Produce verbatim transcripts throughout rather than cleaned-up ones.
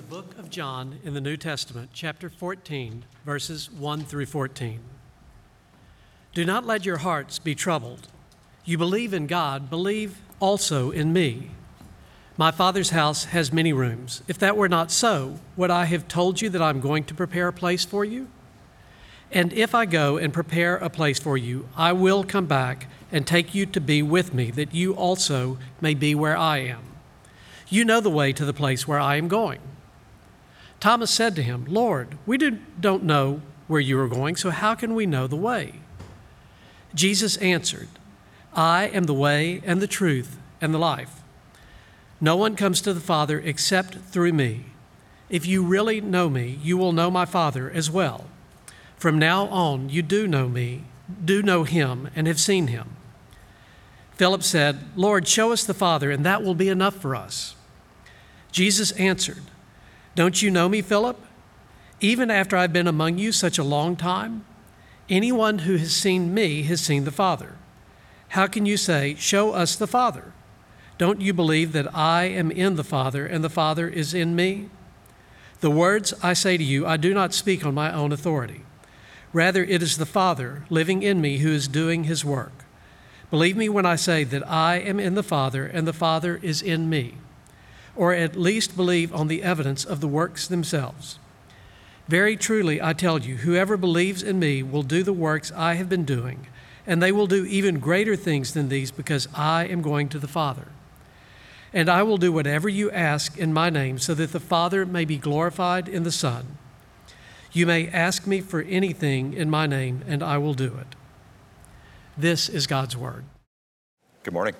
Book of John in the New Testament, chapter fourteen, verses one through fourteen. Do not let your hearts be troubled. You believe in God, believe also in me. My Father's house has many rooms. If that were not so, would I have told you that I'm going to prepare a place for you? And if I go and prepare a place for you, I will come back and take you to be with me, that you also may be where I am. You know the way to the place where I am going. Thomas said to him, Lord, we do, don't know where you are going, so how can we know the way? Jesus answered, I am the way and the truth and the life. No one comes to the Father except through me. If you really know me, you will know my Father as well. From now on, you do know me, do know him, and have seen him. Philip said, Lord, show us the Father, and that will be enough for us. Jesus answered, Don't you know me, Philip? Even after I've been among you such a long time? Anyone who has seen me has seen the Father. How can you say, show us the Father? Don't you believe that I am in the Father and the Father is in me? The words I say to you, I do not speak on my own authority. Rather, it is the Father living in me who is doing his work. Believe me when I say that I am in the Father and the Father is in me. Or at least believe on the evidence of the works themselves. Very truly, I tell you, whoever believes in me will do the works I have been doing, and they will do even greater things than these because I am going to the Father. And I will do whatever you ask in my name so that the Father may be glorified in the Son. You may ask me for anything in my name, and I will do it. This is God's word. Good morning.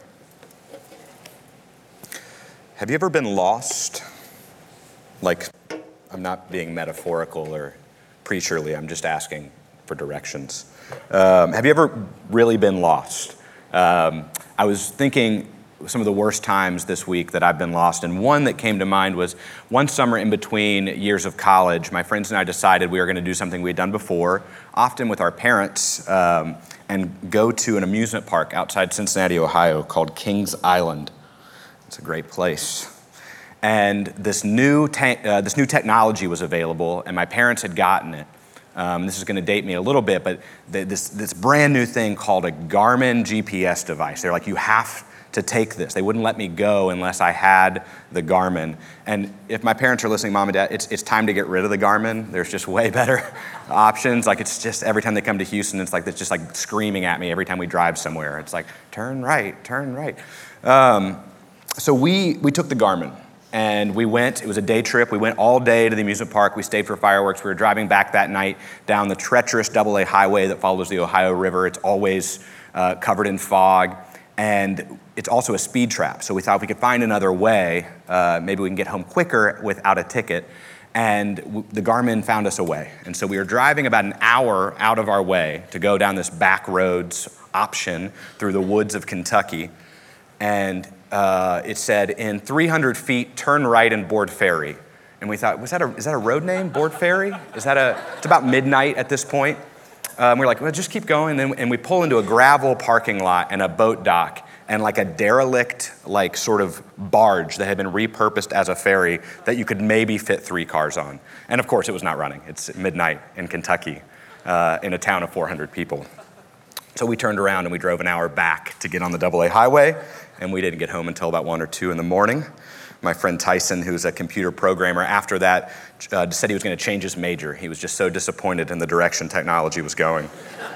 Have you ever been lost? Like, I'm not being metaphorical or preacherly, I'm just asking for directions. Um, have you ever really been lost? Um, I was thinking some of the worst times this week that I've been lost, and one that came to mind was one summer in between years of college. My friends and I decided we were going to do something we had done before, often with our parents, um, and go to an amusement park outside Cincinnati, Ohio called Kings Island. It's a great place. And this new te- uh, this new technology was available, and my parents had gotten it. Um, this is going to date me a little bit, but th- this this brand new thing called a Garmin G P S device. They're like, you have to take this. They wouldn't let me go unless I had the Garmin. And if my parents are listening, Mom and Dad, it's it's time to get rid of the Garmin. There's just way better options. Like, it's just every time they come to Houston, it's like it's just like screaming at me every time we drive somewhere. It's like, turn right, turn right. Um, So we we took the Garmin, and we went. It was a day trip. We went all day to the amusement park. We stayed for fireworks. We were driving back that night down the treacherous double A highway that follows the Ohio River. It's always uh, covered in fog, and it's also a speed trap. So we thought if we could find another way, uh, maybe we can get home quicker without a ticket. And w- the Garmin found us a way. And so we were driving about an hour out of our way to go down this back roads option through the woods of Kentucky. And uh, it said, in three hundred feet, turn right and board ferry. And we thought, was that a, is that a road name, Board Ferry? Is that a, it's about midnight at this point. Um, we're like, well, just keep going. And, then, and we pull into a gravel parking lot and a boat dock and like a derelict, like sort of barge that had been repurposed as a ferry that you could maybe fit three cars on. And of course, it was not running. It's midnight in Kentucky uh, in a town of four hundred people. So we turned around and we drove an hour back to get on the double A highway, and we didn't get home until about one or two in the morning. My friend Tyson, who's a computer programmer, after that uh, said he was going to change his major. He was just so disappointed in the direction technology was going.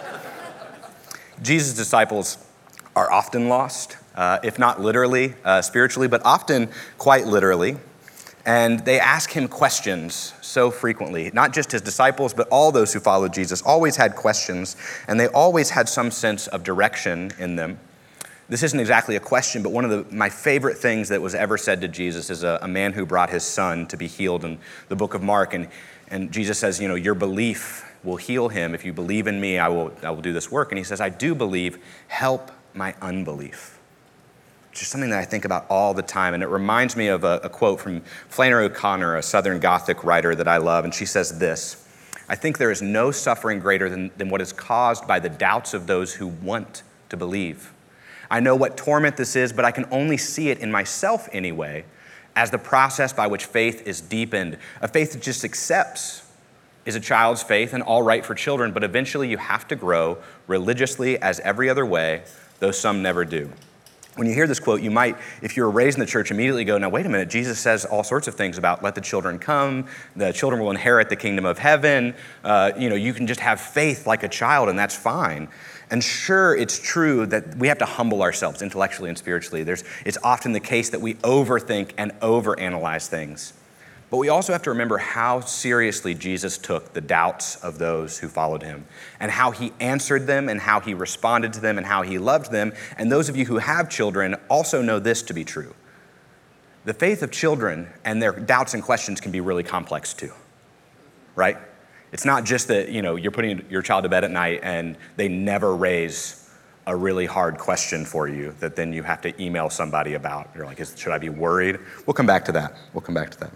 Jesus' disciples are often lost, uh, if not literally, uh, spiritually, but often quite literally. And they ask him questions so frequently. Not just his disciples, but all those who followed Jesus always had questions, and they always had some sense of direction in them. This isn't exactly a question, but one of the, my favorite things that was ever said to Jesus is a, a man who brought his son to be healed in the book of Mark. And, and Jesus says, you know, your belief will heal him. If you believe in me, I will, I will do this work. And he says, I do believe, help my unbelief. It's just something that I think about all the time. And it reminds me of a, a quote from Flannery O'Connor, a Southern Gothic writer that I love. And she says this, I think there is no suffering greater than, than what is caused by the doubts of those who want to believe. I know what torment this is, but I can only see it in myself anyway. as the process by which faith is deepened. A faith that just accepts is a child's faith and all right for children, but eventually you have to grow religiously as every other way, though some never do. When you hear this quote, you might, if you were raised in the church, immediately go, now wait a minute, Jesus says all sorts of things about let the children come, the children will inherit the kingdom of heaven, uh, you know, you can just have faith like a child and that's fine. And sure, it's true that we have to humble ourselves intellectually and spiritually. There's, it's often the case that we overthink and overanalyze things. But we also have to remember how seriously Jesus took the doubts of those who followed him and how he answered them and how he responded to them and how he loved them. And those of you who have children also know this to be true. The faith of children and their doubts and questions can be really complex too, right? It's not just that, you know, you're putting your child to bed at night and they never raise a really hard question for you that then you have to email somebody about. You're like, is, should I be worried? We'll come back to that. We'll come back to that.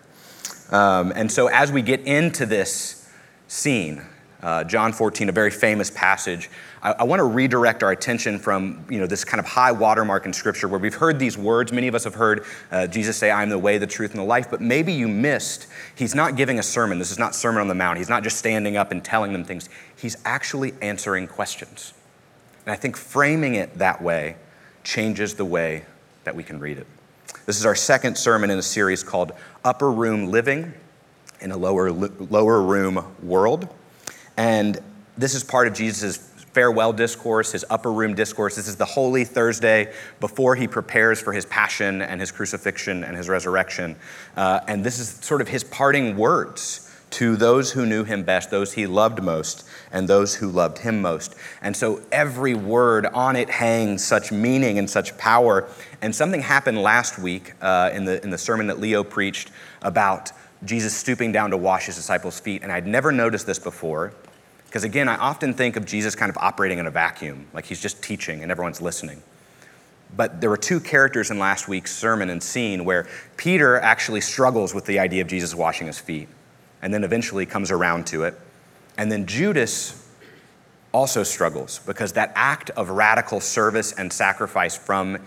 Um, and so as we get into this scene, uh, John fourteen, a very famous passage, I, I want to redirect our attention from, you know, this kind of high watermark in Scripture where we've heard these words. Many of us have heard uh, Jesus say, I am the way, the truth, and the life, but maybe you missed, he's not giving a sermon. This is not Sermon on the Mount. He's not just standing up and telling them things. He's actually answering questions. And I think framing it that way changes the way that we can read it. This is our second sermon in a series called Upper Room Living in a Lower, lower Room World. And this is part of Jesus' farewell discourse, his upper room discourse. This is the Holy Thursday before he prepares for his passion and his crucifixion and his resurrection. Uh, and this is sort of his parting words to those who knew him best, those he loved most, and those who loved him most. And so every word on it hangs such meaning and such power. And something happened last week uh, in the in the sermon that Leo preached about Jesus stooping down to wash his disciples' feet. And I'd never noticed this before, because again, I often think of Jesus kind of operating in a vacuum, like he's just teaching and everyone's listening. But there were two characters in last week's sermon and scene where Peter actually struggles with the idea of Jesus washing his feet, and then eventually comes around to it. And then Judas also struggles because that act of radical service and sacrifice from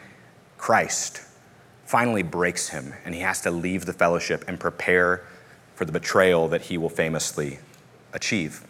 Christ finally breaks him, and he has to leave the fellowship and prepare for the betrayal that he will famously achieve.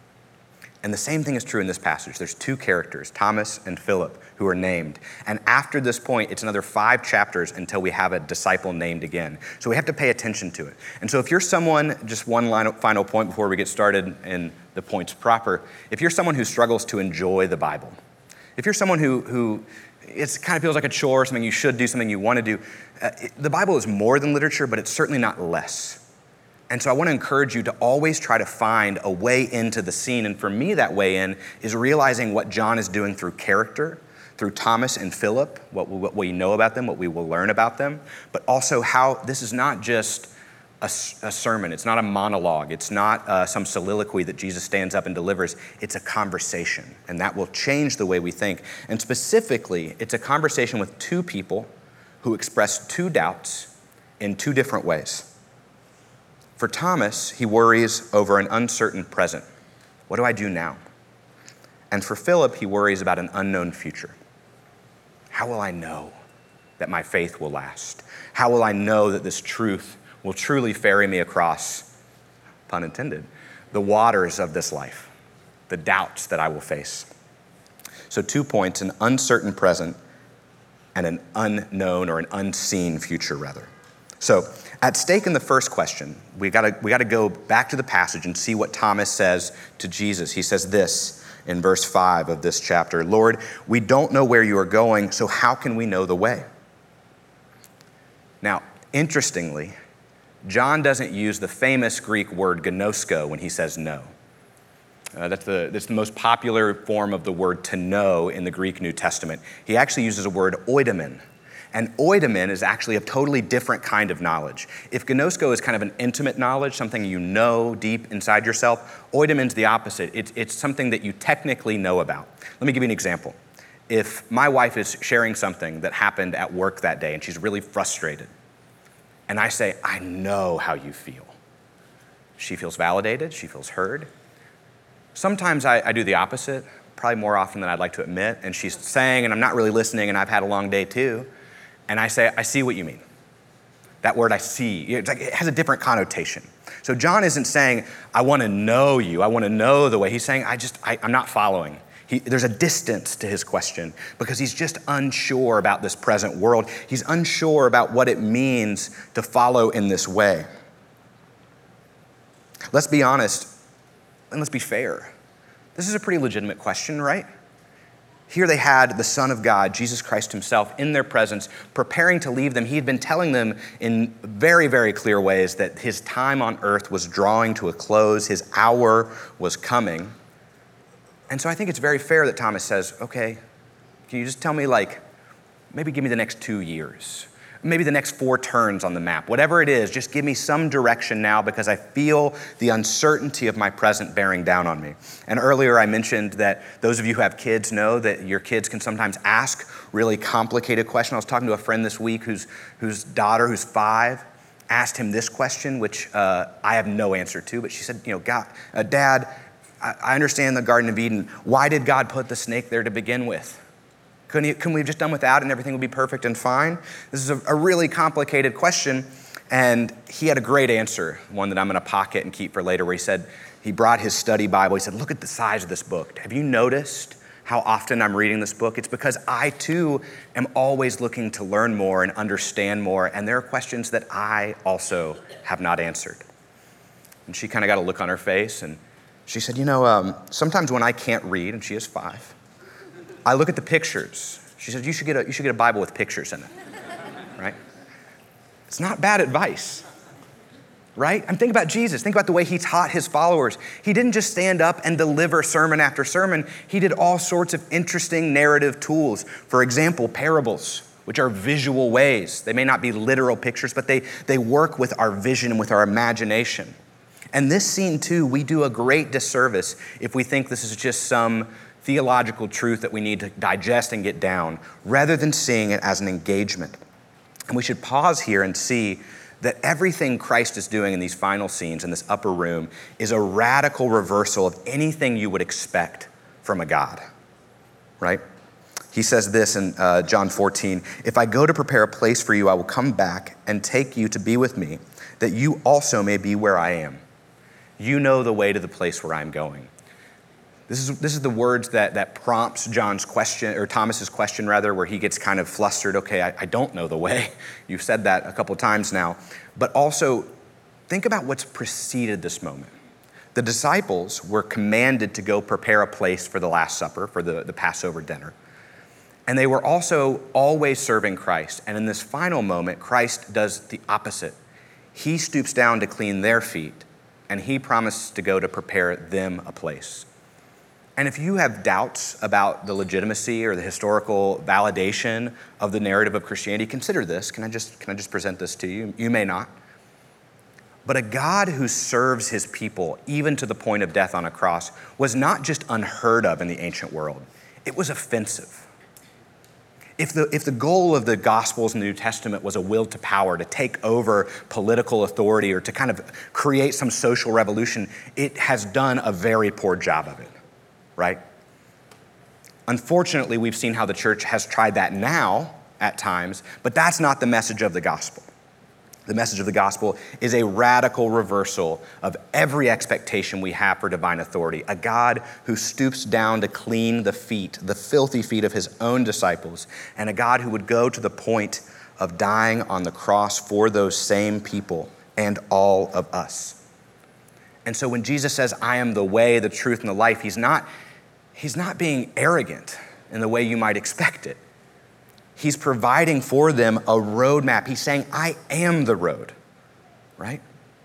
And the same thing is true in this passage. There's two characters, Thomas and Philip, who are named. And after this point, it's another five chapters until we have a disciple named again. So we have to pay attention to it. And so if you're someone, just one line, final point before we get started in the points proper, if you're someone who struggles to enjoy the Bible, if you're someone who, who it kind of feels like a chore, something you should do, something you want to do, uh, it, the Bible is more than literature, but it's certainly not less. And so I want to encourage you to always try to find a way into the scene. And for me, that way in is realizing what John is doing through character, through Thomas and Philip, what we, what we know about them, what we will learn about them, but also how this is not just a, a sermon. It's not a monologue. It's not uh, some soliloquy that Jesus stands up and delivers. It's a conversation, and that will change the way we think. And specifically, it's a conversation with two people who express two doubts in two different ways. For Thomas, he worries over an uncertain present. What do I do now? And for Philip, he worries about an unknown future. How will I know that my faith will last? How will I know that this truth will truly ferry me across, pun intended, the waters of this life, the doubts that I will face? So two points, an uncertain present and an unknown or an unseen future, rather. So at stake in the first question, we gotta, we gotta go back to the passage and see what Thomas says to Jesus. He says this in verse five of this chapter, Lord, we don't know where you are going, so how can we know the way? Now, interestingly, John doesn't use the famous Greek word gnosko when he says no. Uh, that's, the, that's the most popular form of the word to know in the Greek New Testament. He actually uses a word oidomen. And oidomen is actually a totally different kind of knowledge. If gnosko is kind of an intimate knowledge, something you know deep inside yourself, oidomen's the opposite. It's, it's something that you technically know about. Let me give you an example. If my wife is sharing something that happened at work that day and she's really frustrated, and I say, I know how you feel. She feels validated, she feels heard. Sometimes I, I do the opposite, probably more often than I'd like to admit, and she's saying, and I'm not really listening, and I've had a long day too. And I say, I see what you mean. That word I see, it's like it has a different connotation. So John isn't saying, I want to know you, I want to know the way. He's saying, I just, I, I'm not following. He, there's a distance to his question because he's just unsure about this present world. He's unsure about what it means to follow in this way. Let's be honest, and let's be fair. This is a pretty legitimate question, right? Here they had the Son of God, Jesus Christ himself, in their presence, preparing to leave them. He had been telling them in very, very clear ways that his time on earth was drawing to a close. His hour was coming. And so I think it's very fair that Thomas says, okay, can you just tell me, like, maybe give me the next two years? Maybe the next four turns on the map. Whatever it is, just give me some direction now because I feel the uncertainty of my present bearing down on me. And earlier I mentioned that those of you who have kids know that your kids can sometimes ask really complicated questions. I was talking to a friend this week whose, whose daughter, who's five, asked him this question, which uh, I have no answer to, but she said, you know, God, uh, Dad, I, I understand the Garden of Eden. Why did God put the snake there to begin with? Couldn't, he, couldn't we have just done without and everything would be perfect and fine? This is a, a really complicated question, and he had a great answer, one that I'm going to pocket and keep for later, where he said, he brought his study Bible. He said, look at the size of this book. Have you noticed how often I'm reading this book? It's because I, too, am always looking to learn more and understand more, and there are questions that I also have not answered. And she kind of got a look on her face, and she said, you know, um, sometimes when I can't read, and she is five, I look at the pictures. She said, you should get a, you should get a Bible with pictures in it, right? It's not bad advice, right? I'm thinking about Jesus. Think about the way he taught his followers. He didn't just stand up and deliver sermon after sermon. He did all sorts of interesting narrative tools. For example, parables, which are visual ways. They may not be literal pictures, but they, they work with our vision and with our imagination. And this scene, too, we do a great disservice if we think this is just some theological truth that we need to digest and get down, rather than seeing it as an engagement. And we should pause here and see that everything Christ is doing in these final scenes in this upper room is a radical reversal of anything you would expect from a God, right? He says this in uh, John fourteen, if I go to prepare a place for you, I will come back and take you to be with me, that you also may be where I am. You know the way to the place where I'm going. This is, this is the words that, that prompts John's question, or Thomas's question rather, where he gets kind of flustered. Okay, I, I don't know the way. You've said that a couple times now. But also, think about what's preceded this moment. The disciples were commanded to go prepare a place for the Last Supper, for the, the Passover dinner. And they were also always serving Christ. And in this final moment, Christ does the opposite. He stoops down to clean their feet, and he promises to go to prepare them a place. And if you have doubts about the legitimacy or the historical validation of the narrative of Christianity, consider this. Can I just, can I just present this to you? You may not. But a God who serves his people, even to the point of death on a cross, was not just unheard of in the ancient world. It was offensive. If the, if the goal of the Gospels in the New Testament was a will to power, to take over political authority or to kind of create some social revolution, it has done a very poor job of it. Right? Unfortunately, we've seen how the church has tried that now at times, but that's not the message of the gospel. The message of the gospel is a radical reversal of every expectation we have for divine authority, a God who stoops down to clean the feet, the filthy feet of his own disciples, and a God who would go to the point of dying on the cross for those same people and all of us. And so when Jesus says, I am the way, the truth, and the life, he's not, he's not being arrogant in the way you might expect it. He's providing for them a roadmap. He's saying, I am the road, right?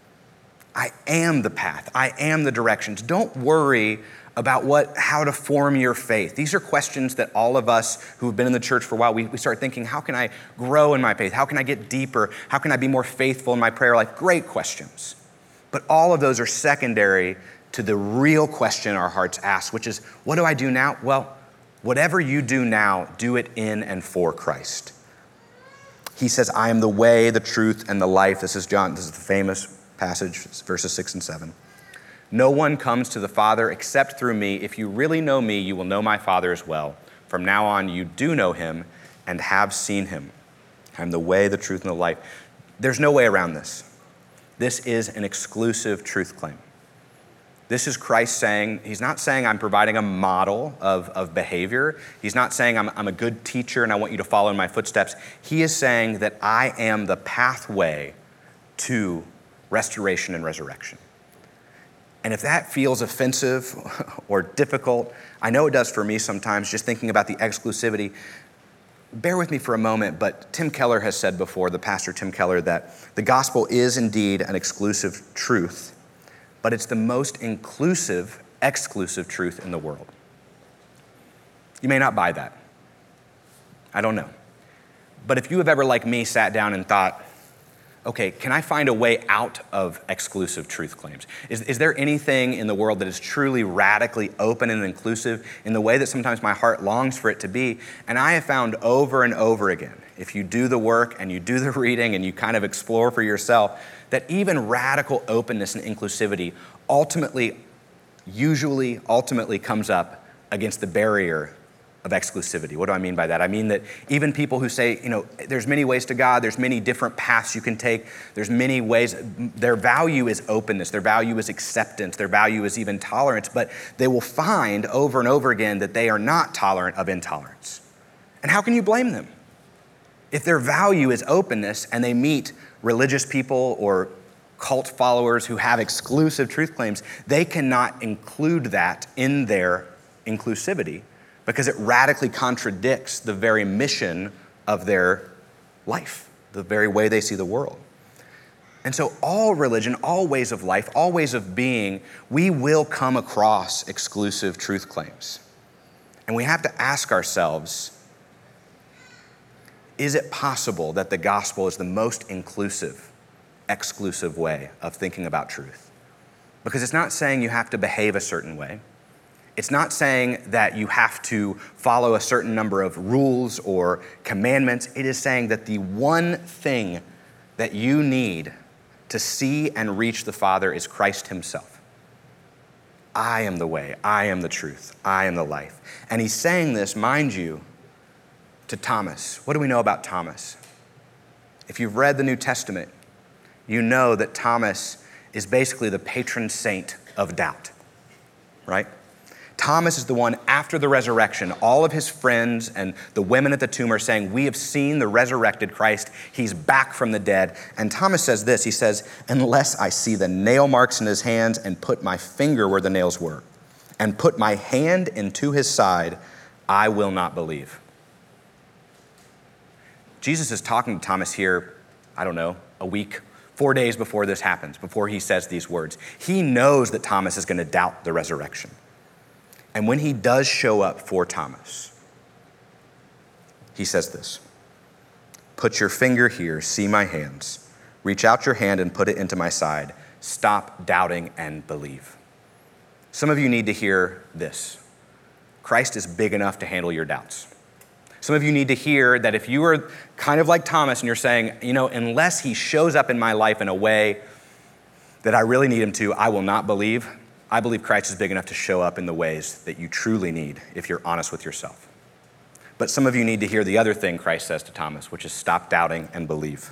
I am the path. I am the directions. Don't worry about what, how to form your faith. These are questions that all of us who have been in the church for a while, we, we start thinking, how can I grow in my faith? How can I get deeper? How can I be more faithful in my prayer life? Great questions. But all of those are secondary to the real question our hearts ask, which is, what do I do now? Well, whatever you do now, do it in and for Christ. He says, I am the way, the truth, and the life. This is John, this is the famous passage, verses six and seven. No one comes to the Father except through me. If you really know me, you will know my Father as well. From now on, you do know him and have seen him. I am the way, the truth, and the life. There's no way around this. This is an exclusive truth claim. This is Christ saying, he's not saying I'm providing a model of, of behavior. He's not saying I'm, I'm a good teacher and I want you to follow in my footsteps. He is saying that I am the pathway to restoration and resurrection. And if that feels offensive or difficult, I know it does for me sometimes, just thinking about the exclusivity. Bear with me for a moment, but Tim Keller has said before, the pastor Tim Keller, that the gospel is indeed an exclusive truth, but it's the most inclusive, exclusive truth in the world. You may not buy that. I don't know. But if you have ever, like me, sat down and thought, okay, can I find a way out of exclusive truth claims? Is, is there anything in the world that is truly radically open and inclusive in the way that sometimes my heart longs for it to be? And I have found over and over again, if you do the work and you do the reading and you kind of explore for yourself, that even radical openness and inclusivity ultimately, usually, ultimately comes up against the barrier of exclusivity. What do I mean by that? I mean that even people who say, you know, there's many ways to God, there's many different paths you can take, there's many ways, their value is openness, their value is acceptance, their value is even tolerance, but they will find over and over again that they are not tolerant of intolerance. And how can you blame them? If their value is openness and they meet religious people or cult followers who have exclusive truth claims, they cannot include that in their inclusivity, because it radically contradicts the very mission of their life, the very way they see the world. And so all religion, all ways of life, all ways of being, we will come across exclusive truth claims. And we have to ask ourselves, is it possible that the gospel is the most inclusive, exclusive way of thinking about truth? Because it's not saying you have to behave a certain way. It's not saying that you have to follow a certain number of rules or commandments. It is saying that the one thing that you need to see and reach the Father is Christ himself. I am the way, I am the truth, I am the life. And he's saying this, mind you, to Thomas. What do we know about Thomas? If you've read the New Testament, you know that Thomas is basically the patron saint of doubt, right? Thomas is the one after the resurrection. All of his friends and the women at the tomb are saying, we have seen the resurrected Christ. He's back from the dead. And Thomas says this, he says, unless I see the nail marks in his hands and put my finger where the nails were and put my hand into his side, I will not believe. Jesus is talking to Thomas here, I don't know, a week, four days before this happens, before he says these words. He knows that Thomas is going to doubt the resurrection. And when he does show up for Thomas, he says this, put your finger here, see my hands. Reach out your hand and put it into my side. Stop doubting and believe. Some of you need to hear this. Christ is big enough to handle your doubts. Some of you need to hear that if you are kind of like Thomas and you're saying, you know, unless he shows up in my life in a way that I really need him to, I will not believe. I believe Christ is big enough to show up in the ways that you truly need if you're honest with yourself. But some of you need to hear the other thing Christ says to Thomas, which is stop doubting and believe.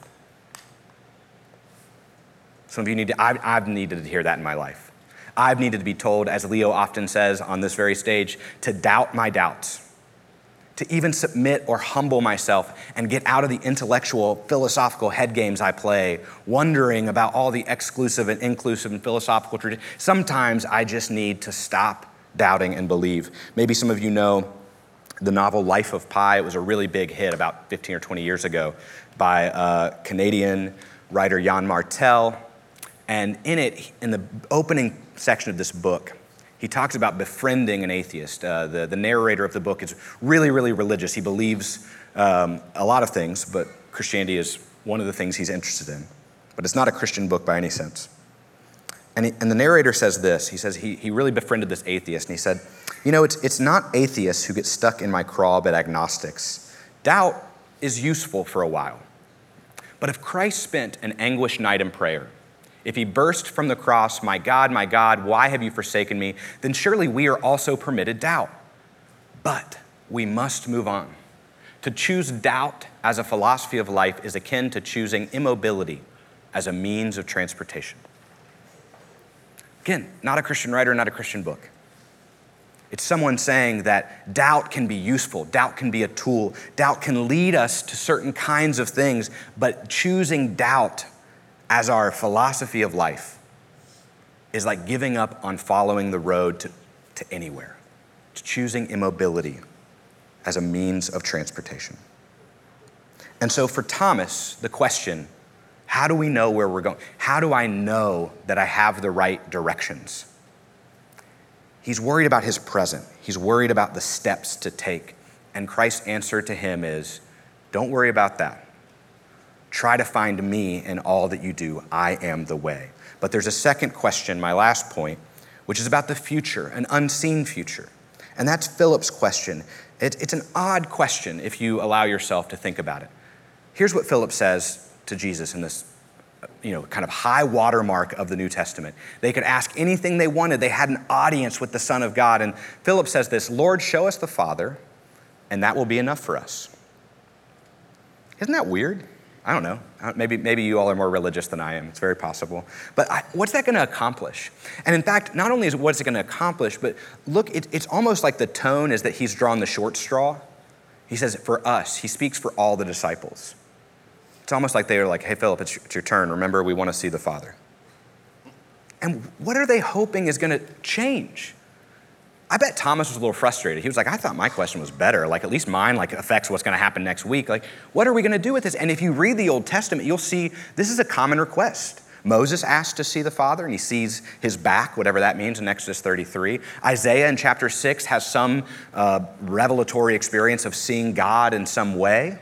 Some of you need to, I've, I've needed to hear that in my life. I've needed to be told, as Leo often says on this very stage, to doubt my doubts, to even submit or humble myself and get out of the intellectual, philosophical head games I play, wondering about all the exclusive and inclusive and philosophical traditions. Sometimes I just need to stop doubting and believe. Maybe some of you know the novel Life of Pi. It was a really big hit about fifteen or twenty years ago by a Canadian writer, Yann Martel. And in it, in the opening section of this book, he talks about befriending an atheist. Uh, the, the narrator of the book is really, really religious. He believes um, a lot of things, but Christianity is one of the things he's interested in. But it's not a Christian book by any sense. And, he, and the narrator says this. He says he, he really befriended this atheist, and he said, you know, it's, it's not atheists who get stuck in my craw, but agnostics. Doubt is useful for a while. But if Christ spent an anguished night in prayer, if he burst from the cross, my God, my God, why have you forsaken me? Then surely we are also permitted doubt. But we must move on To choose doubt as a philosophy of life is akin to choosing immobility as a means of transportation. Again, not a Christian writer, not a Christian book. It's someone saying that doubt can be useful, doubt can be a tool, doubt can lead us to certain kinds of things, but choosing doubt as our philosophy of life is like giving up on following the road to, to anywhere. It's choosing immobility as a means of transportation. And so for Thomas, the question, how do we know where we're going? How do I know that I have the right directions? He's worried about his present. He's worried about the steps to take. And Christ's answer to him is, don't worry about that. Try to find me in all that you do. I am the way. But there's a second question, my last point, which is about the future, an unseen future. And that's Philip's question. It, it's an odd question if you allow yourself to think about it. Here's what Philip says to Jesus in this, you know, kind of high watermark of the New Testament. They could ask anything they wanted. They had an audience with the Son of God. And Philip says this, Lord, show us the Father, and that will be enough for us. Isn't that weird? I don't know. Maybe, maybe you all are more religious than I am. It's very possible. But I, what's that going to accomplish? And in fact, not only is what's it going to accomplish, but look, it, it's almost like the tone is that he's drawn the short straw. He says, for us, he speaks for all the disciples. It's almost like they are like, hey, Philip, it's your, it's your turn. Remember, we want to see the Father. And what are they hoping is going to change? I bet Thomas was a little frustrated. He was like, I thought my question was better. Like, at least mine like affects what's going to happen next week. Like, what are we going to do with this? And if you read the Old Testament, you'll see this is a common request. Moses asked to see the Father, and he sees his back, whatever that means, in Exodus thirty-three. Isaiah in chapter six has some uh, revelatory experience of seeing God in some way.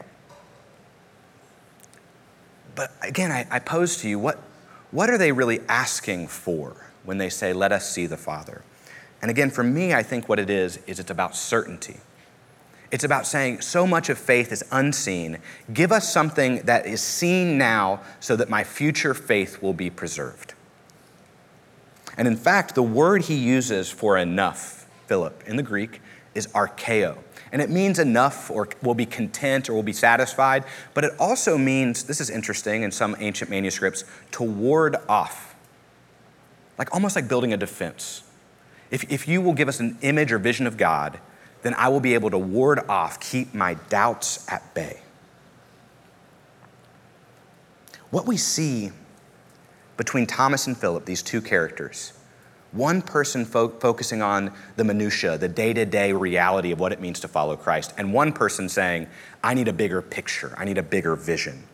But again, I, I pose to you, what, what are they really asking for when they say, let us see the Father? And again, for me, I think what it is, is it's about certainty. It's about saying so much of faith is unseen. Give us something that is seen now so that my future faith will be preserved. And in fact, the word he uses for enough, Philip, in the Greek, is archeo. And it means enough or will be content or will be satisfied. But it also means, this is interesting in some ancient manuscripts, to ward off. Like almost like building a defense. If, if you will give us an image or vision of God, then I will be able to ward off, keep my doubts at bay. What we see between Thomas and Philip, these two characters, one person fo- focusing on the minutia, the day-to-day reality of what it means to follow Christ, and one person saying, I need a bigger picture, I need a bigger vision.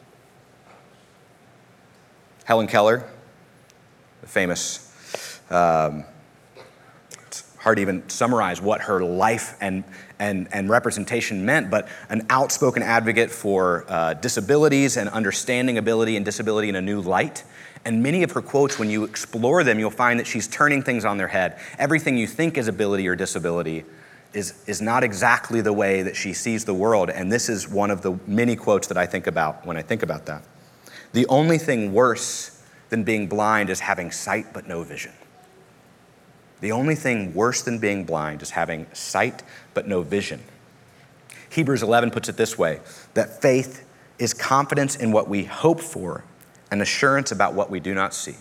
Helen Keller, the famous um, hard to even summarize what her life and, and, and representation meant, but an outspoken advocate for uh, disabilities and understanding ability and disability in a new light. And many of her quotes, when you explore them, you'll find that she's turning things on their head. Everything you think is ability or disability is, is not exactly the way that she sees the world. And this is one of the many quotes that I think about when I think about that. The only thing worse than being blind is having sight but no vision. The only thing worse than being blind is having sight but no vision. Hebrews eleven puts it this way, that faith is confidence in what we hope for and assurance about what we do not see.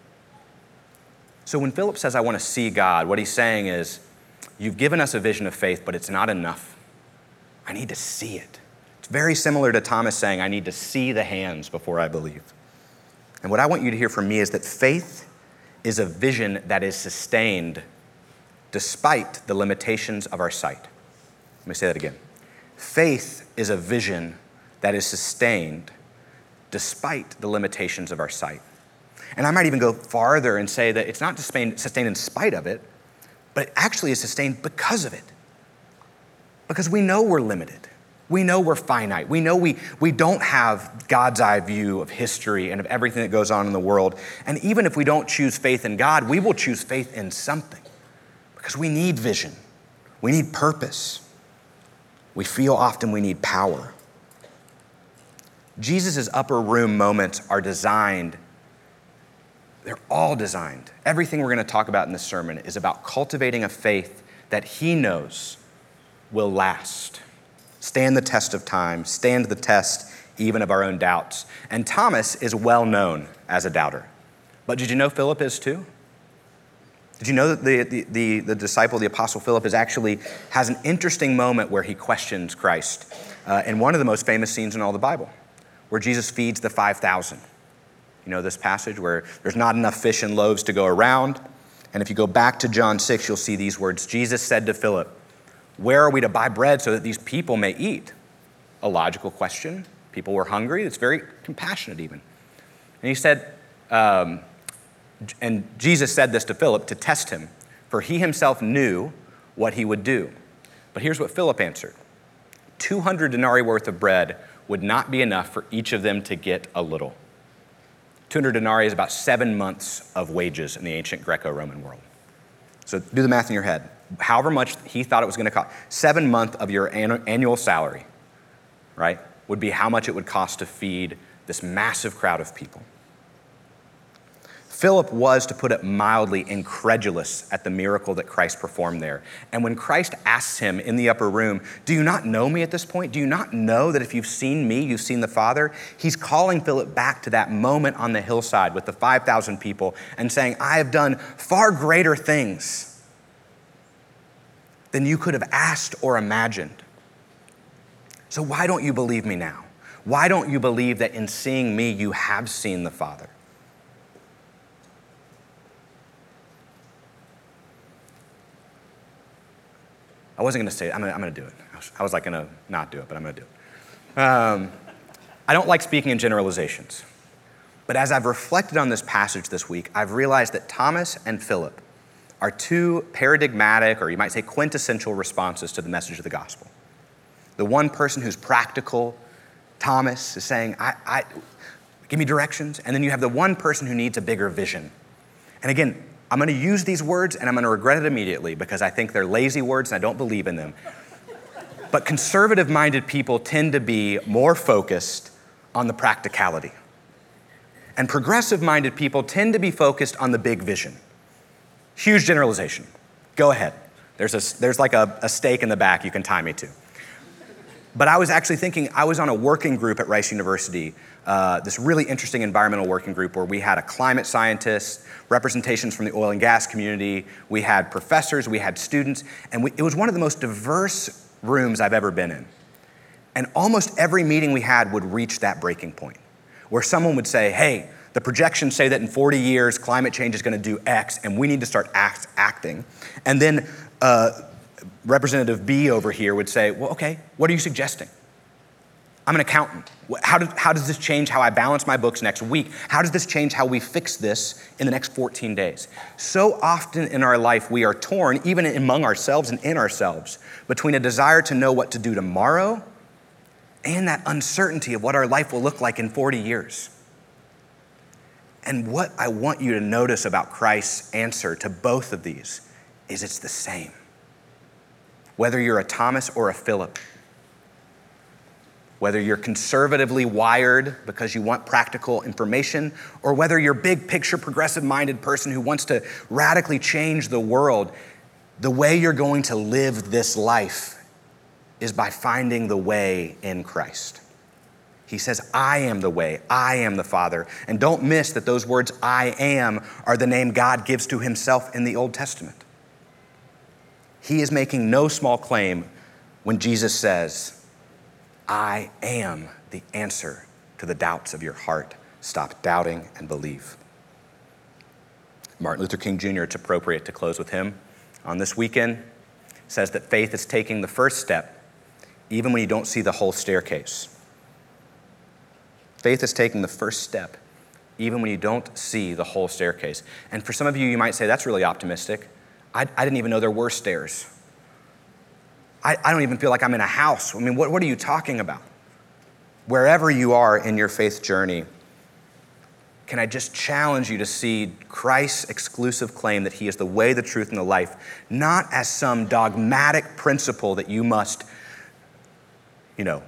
So when Philip says, I want to see God, what he's saying is, you've given us a vision of faith, but it's not enough. I need to see it. It's very similar to Thomas saying, I need to see the hands before I believe. And what I want you to hear from me is that faith is a vision that is sustained despite the limitations of our sight. Let me say that again. Faith is a vision that is sustained despite the limitations of our sight. And I might even go farther and say that it's not sustained, sustained in spite of it, but it actually is sustained because of it. Because we know we're limited. We know we're finite. We know we, we don't have God's eye view of history and of everything that goes on in the world. And even if we don't choose faith in God, we will choose faith in something because we need vision. We need purpose. We feel often we need power. Jesus' upper room moments are designed, they're all designed. Everything we're going to talk about in this sermon is about cultivating a faith that he knows will last. stand the test of time, stand the test even of our own doubts. And Thomas is well known as a doubter. But did you know Philip is too? Did you know that the, the, the, the disciple, the apostle Philip, is actually has an interesting moment where he questions Christ uh, in one of the most famous scenes in all the Bible, where Jesus feeds the five thousand. You know this passage where there's not enough fish and loaves to go around. And if you go back to John six, you'll see these words. Jesus said to Philip, "Where are we to buy bread so that these people may eat?" A logical question. People were hungry. It's very compassionate even. And he said, um, and Jesus said this to Philip to test him, for he himself knew what he would do. But here's what Philip answered. two hundred denarii worth of bread would not be enough for each of them to get a little. two hundred denarii is about seven months of wages in the ancient Greco-Roman world. So do the math in your head. However much he thought it was going to cost, seven months of your annual salary, right, would be how much it would cost to feed this massive crowd of people. Philip was, to put it mildly, incredulous at the miracle that Christ performed there. And when Christ asks him in the upper room, "Do you not know me at this point? Do you not know that if you've seen me, you've seen the Father?" He's calling Philip back to that moment on the hillside with the five thousand people and saying, "I have done far greater things than you could have asked or imagined. So why don't you believe me now? Why don't you believe that in seeing me, you have seen the Father?" I wasn't going to say it. I'm going, I'm going to do it. I was, I was like going to not do it, but I'm going to do it. Um, I don't like speaking in generalizations. But as I've reflected on this passage this week, I've realized that Thomas and Philip are two paradigmatic, or you might say quintessential responses to the message of the gospel. The one person who's practical, Thomas, is saying, I, I, give me directions. And then you have the one person who needs a bigger vision. And again, I'm going to use these words and I'm going to regret it immediately because I think they're lazy words and I don't believe in them. But conservative-minded people tend to be more focused on the practicality. And progressive-minded people tend to be focused on the big vision. Huge generalization. Go ahead. There's, a, there's like a, a stake in the back you can tie me to. But I was actually thinking, I was on a working group at Rice University, uh, this really interesting environmental working group where we had a climate scientist, representations from the oil and gas community, we had professors, we had students, and we, it was one of the most diverse rooms I've ever been in. And almost every meeting we had would reach that breaking point, where someone would say, "Hey, the projections say that in forty years, climate change is going to do X, and we need to start act, acting. And then uh, Representative B over here would say, "Well, okay, what are you suggesting? I'm an accountant. How, do, how does this change how I balance my books next week? How does this change how we fix this in the next fourteen days? So often in our life, we are torn, even among ourselves and in ourselves, between a desire to know what to do tomorrow and that uncertainty of what our life will look like in forty years. And what I want you to notice about Christ's answer to both of these is it's the same. Whether you're a Thomas or a Philip, whether you're conservatively wired because you want practical information, or whether you're a big picture, progressive-minded person who wants to radically change the world, the way you're going to live this life is by finding the way in Christ. He says, "I am the way, I am the Father." And don't miss that those words, "I am," are the name God gives to himself in the Old Testament. He is making no small claim when Jesus says, "I am the answer to the doubts of your heart. Stop doubting and believe." Martin Luther King Junior, it's appropriate to close with him on this weekend, says that faith is taking the first step even when you don't see the whole staircase. Faith is taking the first step even when you don't see the whole staircase. And for some of you, you might say, "That's really optimistic. I, I didn't even know there were stairs. I, I don't even feel like I'm in a house. I mean, what, what are you talking about?" Wherever you are in your faith journey, can I just challenge you to see Christ's exclusive claim that he is the way, the truth, and the life, not as some dogmatic principle that you must, you know,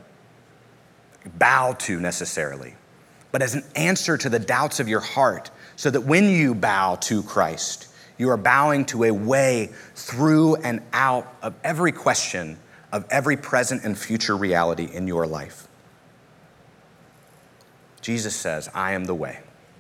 bow to necessarily, but as an answer to the doubts of your heart, so that when you bow to Christ, you are bowing to a way through and out of every question of every present and future reality in your life. Jesus says, I am the way.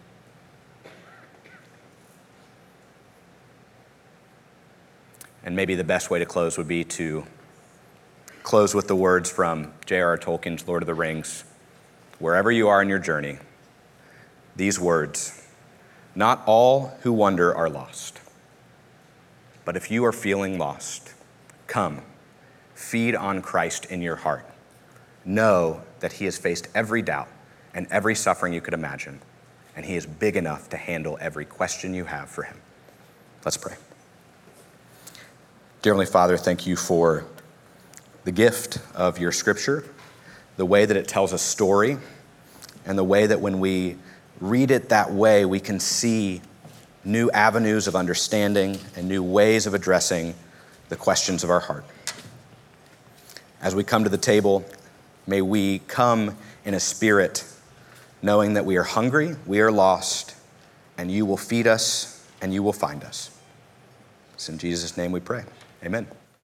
And maybe the best way to close would be to close with the words from J R R Tolkien's Lord of the Rings. Wherever you are in your journey, these words, not all who wander are lost. But if you are feeling lost, come, feed on Christ in your heart. Know that he has faced every doubt and every suffering you could imagine, and he is big enough to handle every question you have for him. Let's pray. Dear Heavenly Father, thank you for the gift of your scripture, the way that it tells a story, and the way that when we read it that way, we can see new avenues of understanding and new ways of addressing the questions of our heart. As we come to the table, may we come in a spirit knowing that we are hungry, we are lost, and you will feed us and you will find us. It's in Jesus' name we pray. Amen.